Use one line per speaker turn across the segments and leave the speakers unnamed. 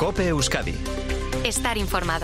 COPE Euskadi.
Estar informado.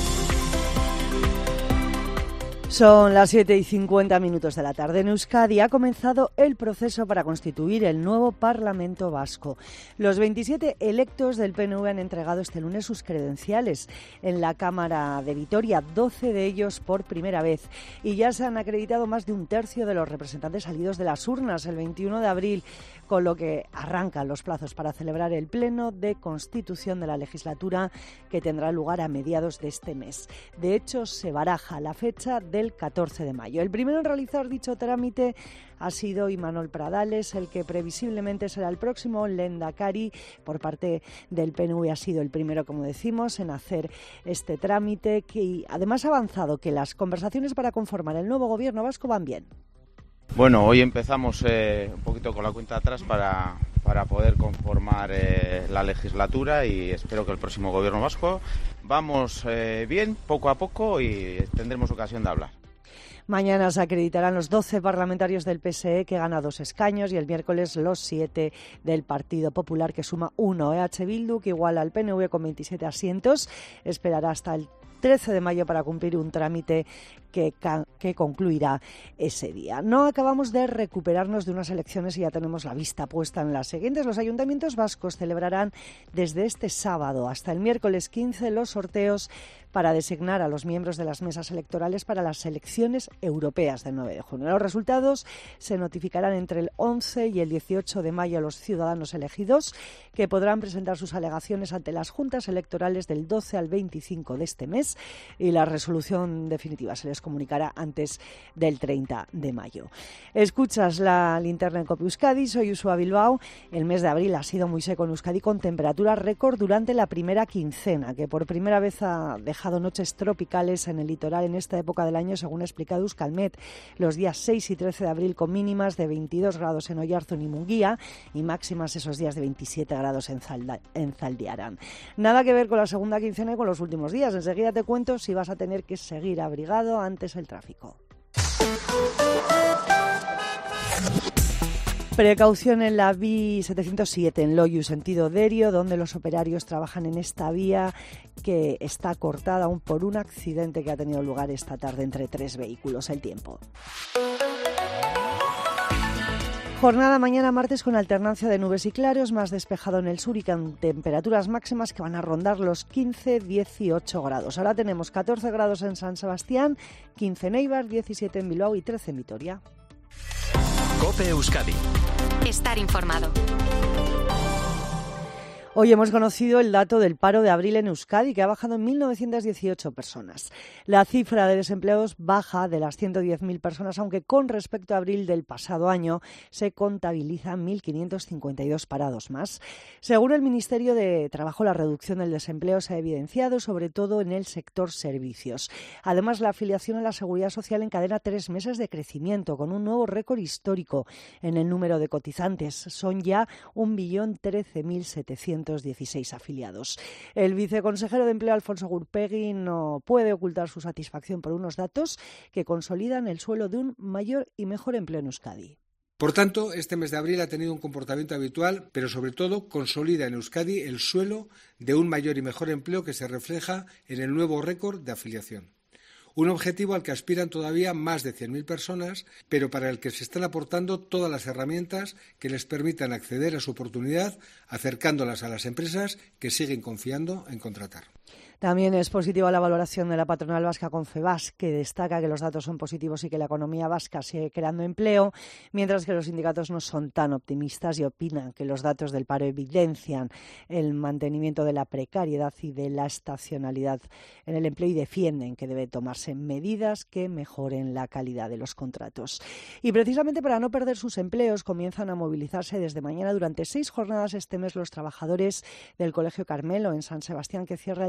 Son las 7:50 de la tarde. En Euskadi ha comenzado el proceso para constituir el nuevo Parlamento Vasco. Los 27 electos del PNV han entregado este lunes sus credenciales en la Cámara de Vitoria, 12 de ellos por primera vez. Y ya se han acreditado más de un tercio de los representantes salidos de las urnas el 21 de abril, con lo que arrancan los plazos para celebrar el pleno de constitución de la legislatura, que tendrá lugar a mediados de este mes. De hecho, se baraja la fecha del 14 de mayo. El primero en realizar dicho trámite ha sido Imanol Pradales, el que previsiblemente será el próximo lehendakari. Por parte del PNV ha sido el primero, como decimos, en hacer este trámite, que además ha avanzado que las conversaciones para conformar el nuevo gobierno vasco van bien.
Bueno, hoy empezamos un poquito con la cuenta atrás para poder conformar la legislatura, y espero que el próximo gobierno vasco vamos bien, poco a poco, y tendremos ocasión de hablar.
Mañana se acreditarán los 12 parlamentarios del PSE, que gana 2 escaños, y el miércoles los 7 del Partido Popular, que suma 1. EH Bildu, que iguala al PNV con 27 asientos, esperará hasta el 13 de mayo para cumplir un trámite que concluirá ese día. No acabamos de recuperarnos de unas elecciones y ya tenemos la vista puesta en las siguientes. Los ayuntamientos vascos celebrarán desde este sábado hasta el miércoles 15 los sorteos para designar a los miembros de las mesas electorales para las elecciones europeas del 9 de junio. Los resultados se notificarán entre el 11 y el 18 de mayo a los ciudadanos elegidos, que podrán presentar sus alegaciones ante las juntas electorales del 12 al 25 de este mes, y la resolución definitiva se les comunicará antes del 30 de mayo. Escuchas la linterna en COPE Euskadi, soy Usua Bilbao. El mes de abril ha sido muy seco en Euskadi, con temperaturas récord durante la primera quincena, que por primera vez ha dejado noches tropicales en el litoral en esta época del año, según ha explicado Euskalmet. Los días 6 y 13 de abril con mínimas de 22 grados en Oiartzun y Munguía, y máximas esos días de 27 grados en Zaldiaran. Nada que ver con la segunda quincena y con los últimos días. Enseguida te cuento si vas a tener que seguir abrigado antes el tráfico. Precaución en la B707 en Loiu, sentido Derio, donde los operarios trabajan en esta vía, que está cortada aún por un accidente que ha tenido lugar esta tarde entre 3 vehículos. El tiempo. Jornada mañana martes con alternancia de nubes y claros, más despejado en el sur y con temperaturas máximas que van a rondar los 15-18 grados. Ahora tenemos 14 grados en San Sebastián, 15 en Eibar, 17 en Bilbao y 13 en Vitoria.
COPE Euskadi.
Estar informado.
Hoy hemos conocido el dato del paro de abril en Euskadi, que ha bajado en 1.918 personas. La cifra de desempleados baja de las 110.000 personas, aunque con respecto a abril del pasado año se contabilizan 1.552 parados más. Según el Ministerio de Trabajo, la reducción del desempleo se ha evidenciado sobre todo en el sector servicios. Además, la afiliación a la Seguridad Social encadena 3 meses de crecimiento, con un nuevo récord histórico en el número de cotizantes. Son ya 1.013.716 afiliados. El viceconsejero de Empleo, Alfonso Gurpegui, no puede ocultar su satisfacción por unos datos que consolidan el suelo de un mayor y mejor empleo en Euskadi.
Por tanto, este mes de abril ha tenido un comportamiento habitual, pero sobre todo consolida en Euskadi el suelo de un mayor y mejor empleo, que se refleja en el nuevo récord de afiliación. Un objetivo al que aspiran todavía más de 100.000 personas, pero para el que se están aportando todas las herramientas que les permitan acceder a su oportunidad, acercándolas a las empresas que siguen confiando en contratar.
También es positiva la valoración de la patronal vasca Confebask, que destaca que los datos son positivos y que la economía vasca sigue creando empleo, mientras que los sindicatos no son tan optimistas y opinan que los datos del paro evidencian el mantenimiento de la precariedad y de la estacionalidad en el empleo, y defienden que debe tomarse medidas que mejoren la calidad de los contratos. Y precisamente para no perder sus empleos, comienzan a movilizarse desde mañana durante 6 jornadas este mes los trabajadores del Colegio Carmelo en San Sebastián, que cierra el 31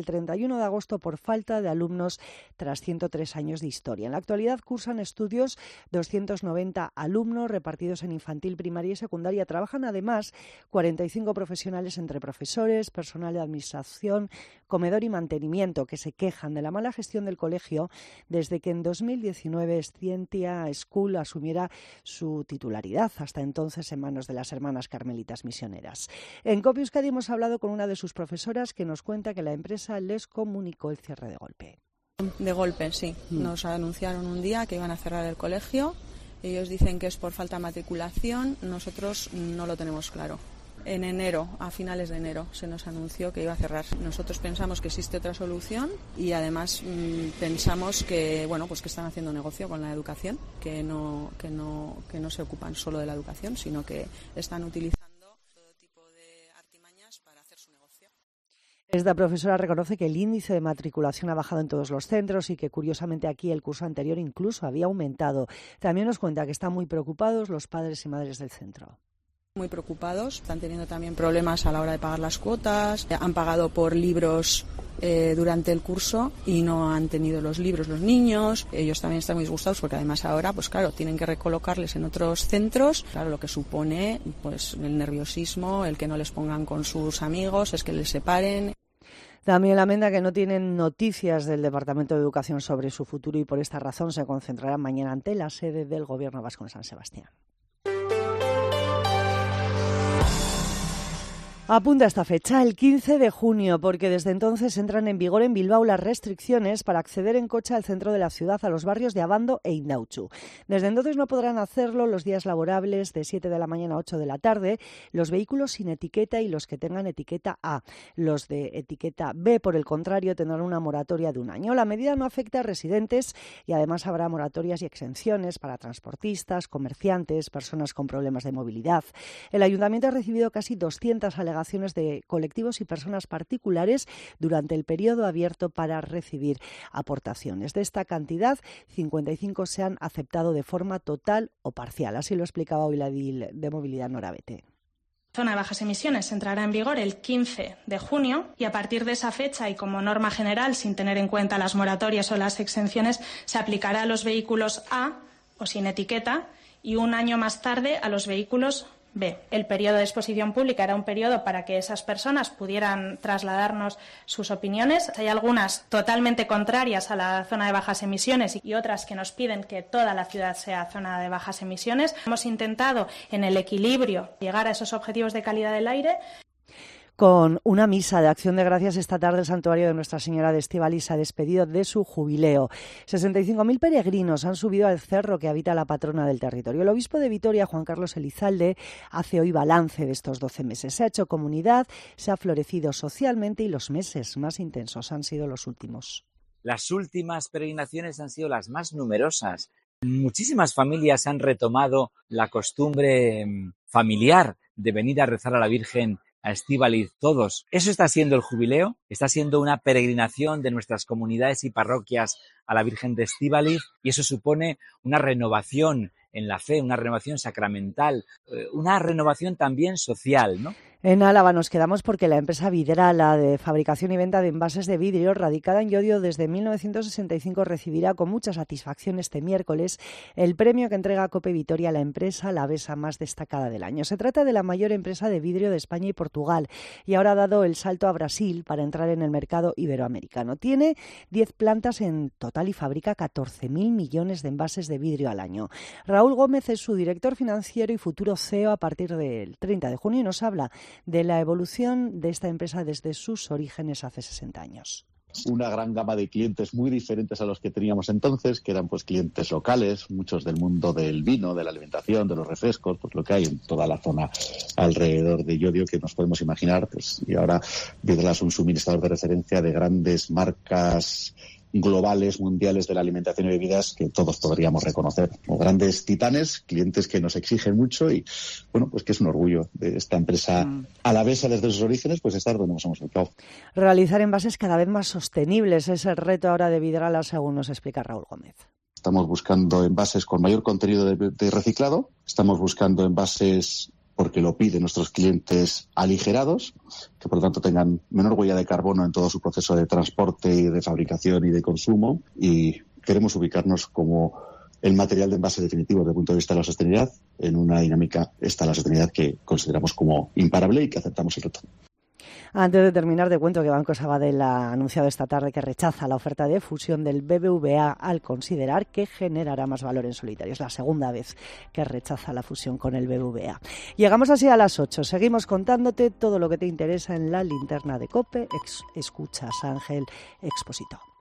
31 de agosto por falta de alumnos tras 103 años de historia. En la actualidad cursan estudios 290 alumnos repartidos en infantil, primaria y secundaria. Trabajan además 45 profesionales entre profesores, personal de administración, comedor y mantenimiento, que se quejan de la mala gestión del colegio desde que en 2019 Scientia School asumiera su titularidad, hasta entonces en manos de las hermanas carmelitas misioneras. En COPE Euskadi hemos hablado con una de sus profesoras que nos cuenta que la empresa les comunicó el cierre de golpe.
De golpe, sí. Nos anunciaron un día que iban a cerrar el colegio. Ellos dicen que es por falta de matriculación. Nosotros no lo tenemos claro. En enero, a finales de enero, se nos anunció que iba a cerrar. Nosotros pensamos que existe otra solución y además pensamos que, bueno, pues que están haciendo negocio con la educación, que no se ocupan solo de la educación, sino que están utilizando todo tipo de artimañas para hacer su negocio.
Esta profesora reconoce que el índice de matriculación ha bajado en todos los centros y que, curiosamente, aquí el curso anterior incluso había aumentado. También nos cuenta que están muy preocupados los padres y madres del centro.
Muy preocupados, están teniendo también problemas a la hora de pagar las cuotas, han pagado por libros durante el curso y no han tenido los libros los niños. Ellos también están muy disgustados porque además ahora, pues claro, tienen que recolocarles en otros centros, claro, lo que supone pues el nerviosismo, el que no les pongan con sus amigos, es que les separen.
También lamenta que no tienen noticias del Departamento de Educación sobre su futuro y por esta razón se concentrarán mañana ante la sede del Gobierno vasco en San Sebastián. Apunta esta fecha, el 15 de junio, porque desde entonces entran en vigor en Bilbao las restricciones para acceder en coche al centro de la ciudad, a los barrios de Abando e Indautxu. Desde entonces no podrán hacerlo los días laborables de 7 de la mañana a 8 de la tarde, los vehículos sin etiqueta y los que tengan etiqueta A. Los de etiqueta B, por el contrario, tendrán una moratoria de un año. La medida no afecta a residentes y además habrá moratorias y exenciones para transportistas, comerciantes, personas con problemas de movilidad. El Ayuntamiento ha recibido casi 200 alegaciones de colectivos y personas particulares durante el periodo abierto para recibir aportaciones. De esta cantidad, 55 se han aceptado de forma total o parcial. Así lo explicaba hoy la edil de Movilidad, Nora Bete.
La zona de bajas emisiones entrará en vigor el 15 de junio y a partir de esa fecha y como norma general, sin tener en cuenta las moratorias o las exenciones, se aplicará a los vehículos A o sin etiqueta y un año más tarde a los vehículos B. El periodo de exposición pública era un periodo para que esas personas pudieran trasladarnos sus opiniones. Hay algunas totalmente contrarias a la zona de bajas emisiones y otras que nos piden que toda la ciudad sea zona de bajas emisiones. Hemos intentado, en el equilibrio, llegar a esos objetivos de calidad del aire.
Con una misa de acción de gracias esta tarde, el santuario de Nuestra Señora de Estíbaliz se ha despedido de su jubileo. 65.000 peregrinos han subido al cerro que habita la patrona del territorio. El obispo de Vitoria, Juan Carlos Elizalde, hace hoy balance de estos 12 meses. Se ha hecho comunidad, se ha florecido socialmente y los meses más intensos han sido los últimos.
Las últimas peregrinaciones han sido las más numerosas. Muchísimas familias han retomado la costumbre familiar de venir a rezar a la Virgen a Estíbaliz todos. Eso está siendo el jubileo, está siendo una peregrinación de nuestras comunidades y parroquias a la Virgen de Estíbaliz y eso supone una renovación en la fe, una renovación sacramental, una renovación también social, ¿no?
En Álava nos quedamos porque la empresa Vidrala, de fabricación y venta de envases de vidrio, radicada en Llodio desde 1965, recibirá con mucha satisfacción este miércoles el premio que entrega COPE Vitoria a la empresa alavesa más destacada del año. Se trata de la mayor empresa de vidrio de España y Portugal y ahora ha dado el salto a Brasil para entrar en el mercado iberoamericano. Tiene 10 plantas en total y fabrica 14.000 millones de envases de vidrio al año. Raúl Gómez es su director financiero y futuro CEO a partir del 30 de junio y nos habla de la evolución de esta empresa desde sus orígenes hace 60 años.
Una gran gama de clientes muy diferentes a los que teníamos entonces, que eran pues clientes locales, muchos del mundo del vino, de la alimentación, de los refrescos, pues lo que hay en toda la zona alrededor de Llodio que nos podemos imaginar, pues y ahora Vidrala es un suministrador de referencia de grandes marcas globales, mundiales de la alimentación y bebidas que todos podríamos reconocer como grandes titanes, clientes que nos exigen mucho y, bueno, pues que es un orgullo de esta empresa alavesa desde sus orígenes, pues estar donde nos hemos ubicado.
Realizar envases cada vez más sostenibles es el reto ahora de Vidrala, según nos explica Raúl Gómez.
Estamos buscando envases con mayor contenido de reciclado, estamos buscando envases porque lo piden nuestros clientes aligerados, que por lo tanto tengan menor huella de carbono en todo su proceso de transporte y de fabricación y de consumo, y queremos ubicarnos como el material de envase definitivo desde el punto de vista de la sostenibilidad, en una dinámica esta la sostenibilidad que consideramos como imparable y que aceptamos el reto.
Antes de terminar, te cuento que Banco Sabadell ha anunciado esta tarde que rechaza la oferta de fusión del BBVA al considerar que generará más valor en solitario. Es la segunda vez que rechaza la fusión con el BBVA. Llegamos así a las 8. Seguimos contándote todo lo que te interesa en la linterna de COPE. Escuchas, Ángel Expósito.